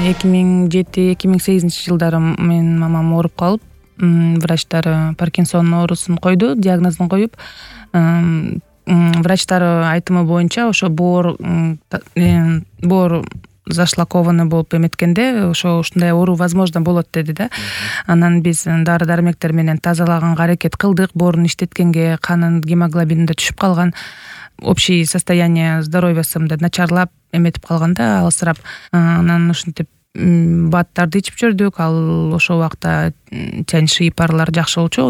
2007-2008 жылдары менин мамам ооруп калып, врачтар Паркинсон оорусун койду, диагнозун коюп, врачтар айтымы боюнча ошо боор зашлакованы болуп эметкенде ушундай оору возможно болот деди да. Анан биз дары дармектер менен тазалаганга аракет кылдык, боорун иштеткенге канын гемоглобини да түшүп калган, общий состояние здоровьясы мындай начарлап эметип калганда алысырап. Анан ушинтип баттарды ичип жүрдүк. Ал ошол убакта тяньши парлар жакшы болчу,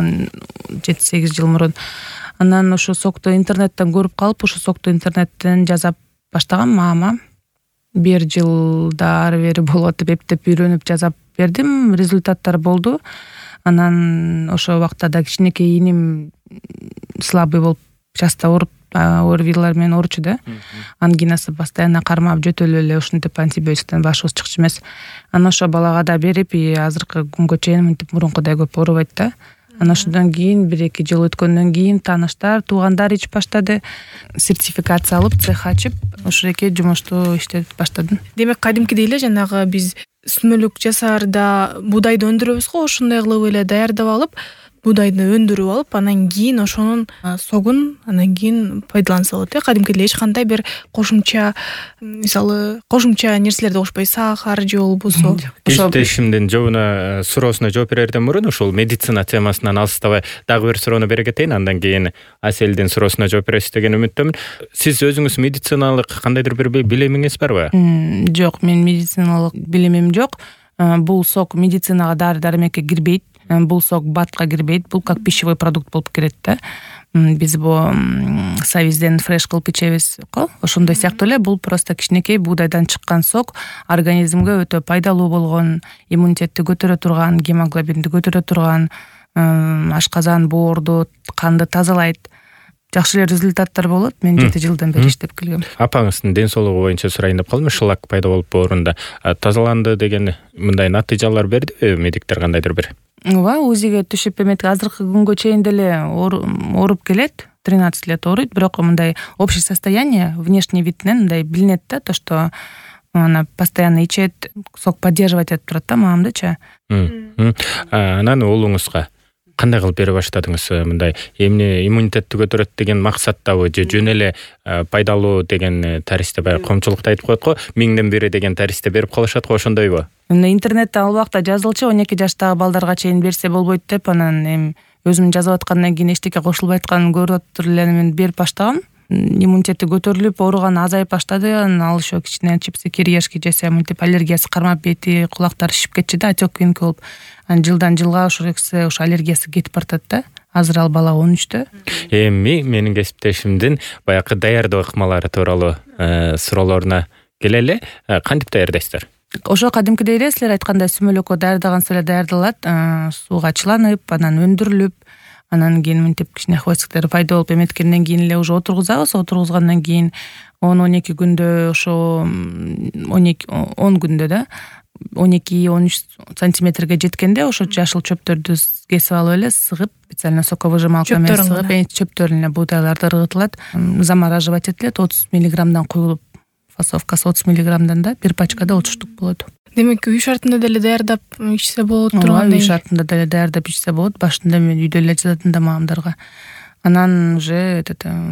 7-8 жыл мурун. Анан ошо сокту интернеттен көрүп калып, ошо сокту интернеттен жазап баштагам мама. 1 жылда ары бери болуп атып эптеп үйрөнүп жазап бердим, результаттар болду. Анан ошол убакта да кичинекей иним слабый болуп, часто ооруп, ОРВИлар менен ооручу да. Ангинасы постоянно кармап, жөтөлүп эле ушинтип антибиотиктен башыбыз чыкчу эмес. Анан ошо балага да берип, азыркы күнгө чейин мынтип мурункудай көп оорубайт да. Анан ошондон кийин 1-2 жыл өткөндөн кийин тааныштар, туугандар ичип баштады. Сертификация алып, цех ачып, ошол жумушту иштетип баштадым. Демек кадимкидей эле жанагы биз сүмөлүк жасаарда буудайды өндүрөбүз го, ошондой кылып эле даярдап алып, буудайды өндүрүп алып, анан кийин ошонун согун анан кийин пайдаланса болот. Кадимки эле эч кандай бир кошумча, мисалы, кошумча нерселерди кошпой, сахар же болбосо. Кештешимдин жообуна суроосуна жооп берерден мурун ушул медицина темасынан алыстабай дагы бир суроону бере кетейин, андан кийин Аселдин суроосуна жооп бересиз деген үмүттөмүн. Сиз өзүңүз медициналык кандайдыр бир билимиңиз барбы? Жок, мен медициналык билимим жок. Бул сок медицинага дары-дармекке кирбейт. Бул сок батка кирбейт, бул как пищевой продукт болуп кирет да. Биз бу савизден фреш кылып ичебиз го, ошондой сыяктуу эле бул просто кичинекей буудайдан чыккан сок, организмге өтө пайдалуу болгон, иммунитетти көтөрө турган, гемоглобинди көтөрө турган, ашказан, боорду, канды тазалайт. Жакшы эле результаттар болот. Мен 7 жылдан бери иштеп келгем. Апаңыздын ден соолугу боюнча сурайын деп калдым. Шлак пайда болуп боорунда тазаланды деген мындай натыйжалар бердиби медиктер кандайдыр бир? Ооба, УЗИге түшүп эметип азыркы күнгө чейин деле ооруп келет. 13 лет ооруйт, бирок мындай общее состояние, внешний виднен мындай билинет да, то что она постоянно ичет, сок поддерживать этип турат да мамамдычы. Анан уулуңузга кандай кылып бере баштадыңыз? Мындай эмне иммунитетти көтөрөт деген максаттабы же жөн эле пайдалуу деген таристе баягы коомчулукта айтып коет го, 1000ден бири деген таристе берип калышат го, ошондойбу? Интернетте ал убакта жазылчу 12 жаштагы балдарга чейин берсе болбойт деп, анан эми өзүм жазып аткандан кийин эчтеке кошулбай атканын көрүп атып эле мен берип баштагам. Иммунитети көтөрүлүп, ооруганы азайып баштады. Анан ал ошо кичине чипсы, кириешки жесе, мынтип аллергиясы кармап, бети, кулактары шишип кетчү да, отек болуп. Анан жылдан жылга ошо аллергиясы кетип бартат да. Азыр ал бала 13-тө. Эми менин кесиптешимдин баягы даярдоо ыкмалары тууралуу суроолоруна келели. Кантип даярдайсыздар? Ошо кадимкидей эле силер айткандай сүмөлөккө даярдагансыз эле даярдалат. Сууга чыланып, анан өндүрүлүп, анан кийин мынтип кичине хвостиктери пайда болуп эметкенден кийин эле уже отургузабыз. Отургузгандан кийин 10-12 күндө ошо 10 күндө да 12-13 сантиметрге жеткенде ошо жашыл чөптөрдү кесип алып эле сыгып, специально соковыжималка менен сыгып, чөптөрүнө буудайларды ыргытылат, замораживать этилет, 30 миллиграммдан куюлуп, фасовкасы 30 миллиграммдан да, бир пачкада 30 штук болот. Демек үй шартында деле даярдап ичсе болот тургандай. Үй шартында деле даярдап ичсе болот. Башында мен үйдө эле жазатым да мамамдарга. Анан уже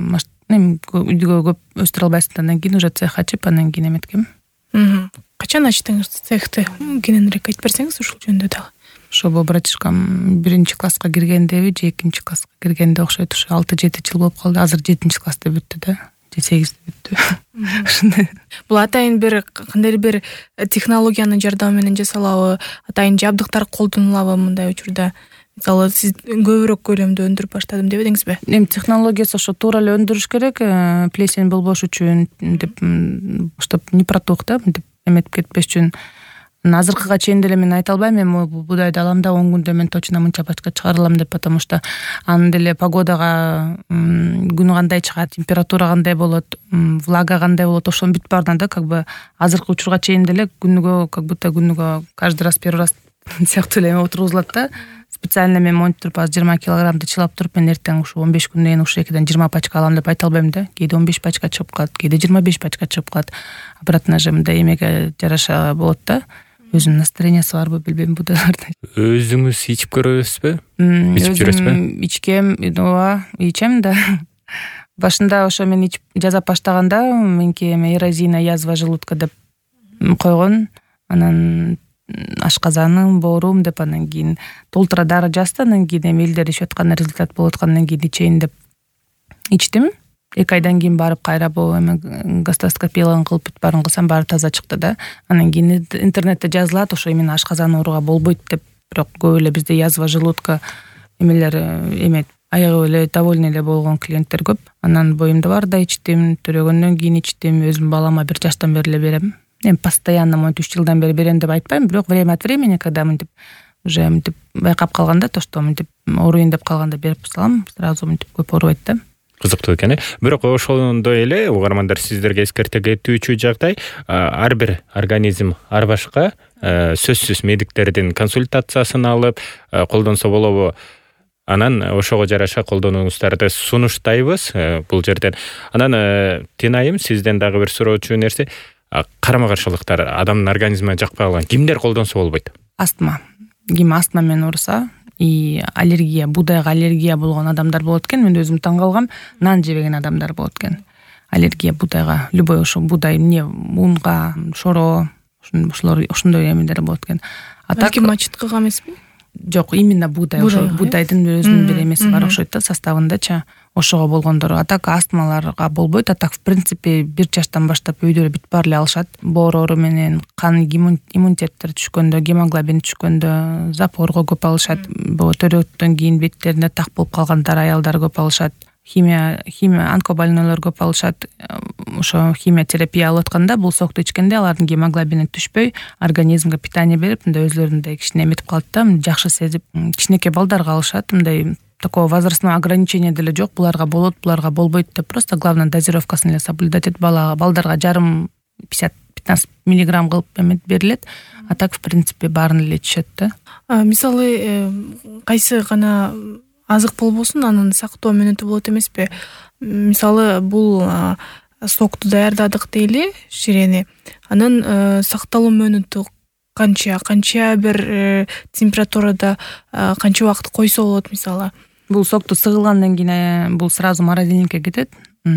үйдө көп өстүрө албайсыңдан кийин уже цех ачып, анан кийин эметкем. Качан ачтыңыз цехти? Кененирээк айтып берсеңиз ушул жөнүндө дагы. Ошо братишкам 1-класска киргендеби же 2-класска киргенде окшойт, ушу 6-7 жыл болуп калды. Азыр 7-класста бүттү да. 8 бүттү. Ошондой. Бул атайын бир кандайдыр бир технологиянын жардамы менен жасалабы, атайын жабдыктар колдонулабы мындай учурда? Мисалы, сиз көбүрөөк көлөмдө өндүрүп баштадым деп эдиңизби? Эми технологиясы ошо туура эле өндүрүш керек, плесень болбош үчүн деп, чтоб не протух да, деп эметип кетпеш үчүн. Азыркыга чейин деле мен айта албайм, эми буудайды алам да 10 күндө мен точно мынча пачка чыгарылам деп, потому что анын деле погодага күнү кандай чыгат, температура кандай болот, влага кандай болот, ошонун бүт баарынан да как бы азыркы учурга чейин деле күнүгө как будто күнүгө каждый раз первый раз сыяктуу эле отургузулат да. специально мен монтип туруп азыр 20 килограммды чылап туруп мен эртең ушу 15 күндөн кийин ушу экиден 20 пачка алам деп айта албайм да. Кээде 15 пачка чыгып калат, кээде 25 пачка чыгып калат. Обратно же мындай эмеге жараша болот да. Өзүнүн настроениясы барбы билбейм будайларда. Өзүңүз ичип көрөсүзбү? Ичип жүрөсүзбү? Ичкем, ооба, ичем да. Башында ошо мен ичип жазап баштаганда меники эме эрозийная язва желудка деп койгон. Анан ашказаным, боорум деп анан кийин толтура дары жазды. Анан кийин эми элдер ичип аткан результат болуп аткандан кийин ичейин деп ичтим. 2 айдан кийин барып кайра бул эме гастроскопиялыгын кылып бүт баарын кылсам баары таза чыкты да. Анан кийин интернетте жазылат ошо именно ашказан ооруга болбойт деп, бирок көп эле бизде язва желудка эмелер эме аягы эле довольный эле болгон клиенттер көп. Анан боюмда бар да ичтим, төрөгөндөн кийин ичтим, өзүм балама 1 жаштан бери эле берем. Эми постоянно 3 жылдан бери берем деп айтпайм, бирок время от времени, когда мынтип уже мынтип байкап калганда, то что мынтип ооруйн деп калганда берип салам, сразу мынтип көп оорубайт да. Кызыктуу экен. Бирок ошондой эле угармандар сиздерге эскерте кетүүчү жагдай, ар бир организм ар башка, сөзсүз медиктердин консультациясын алып колдонсо болобу. Анан ошого жараша колдонууңуздарды сунуштайбыз бул жерден. Анан Тинайым, сизден дагы бир суроочу нерсе, карама каршылыктар адамдын организмине жакпай калган кимдер колдонсо болбойт? Астма. Ким астма менен ооруса, и аллергия, будайга аллергия болгон адамдар болот экен. Мен өзүм таң калгам, нан жебеген адамдар болот экен. Аллергия будайга, любой ошо будай, унга, шоро, ошондой эмелер болот экен. Балки мачыткыга эмеспи? Жок, именно будай, ошо будайдын өзүнүн бир эмеси бар окшойт да, составындачы. Ошого болгондор, а так астмаларга болбойт. А так в принципе 1 жаштан баштап өйдө бүт баары эле алышат. Боор оору менен кан иммунитеттер түшкөндө, гемоглобин түшкөндө, запорго көп алышат. Бул төрөттөн кийин беттеринде так болуп калгандар аялдар көп алышат. Химия онкобольнойлор көп алышат. Ошо химия терапия алып атканда бул сокту ичкенде алардын гемоглобини түшпөй, организмге питание берип, мындай өзлөрүндөй кичине эметип калат да, жакшы сезип, кичинекей балдарга алышат. Мындай такого возрастного ограничения деле жок, буларга болот, буларга болбойт деп, просто главное дозировкасын эле соблюдать этип балдарга жарым 50-15 миллиграмм кылып эмет берилет. А так в принципе баарын эле ичишет да. Мисалы кайсы гана азык болбосун анын сактоо мөөнөтү болот эмеспи? Мисалы бул сокту даярдадык дейли, ширени. Анын сакталуу мөөнөтү канча бир температурада канча убакыт койсо болот мисалы? Бул сокту сыгылгандан кийин бул сразу морозильникке кетет.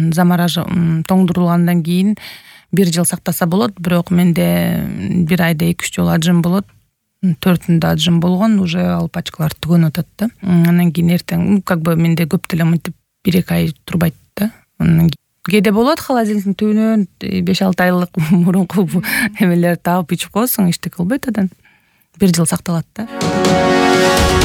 Тоңдурулгандан кийин 1 жыл сактаса болот, бирок менде 1 айда 2-3 жолу ажым болот. 4-үндө ажым болгон, уже ал пачкалар түгөнүп атат да. Анан кийин эртең, как бы менде көп деле мынтип 1-2 ай турбайт да. Кээде болот холодильниктин түбүнөн 5-6 айлык мурунку эмелерди таап ичип коесуң, эчтеке болбойт адан. 1 жыл сакталат да.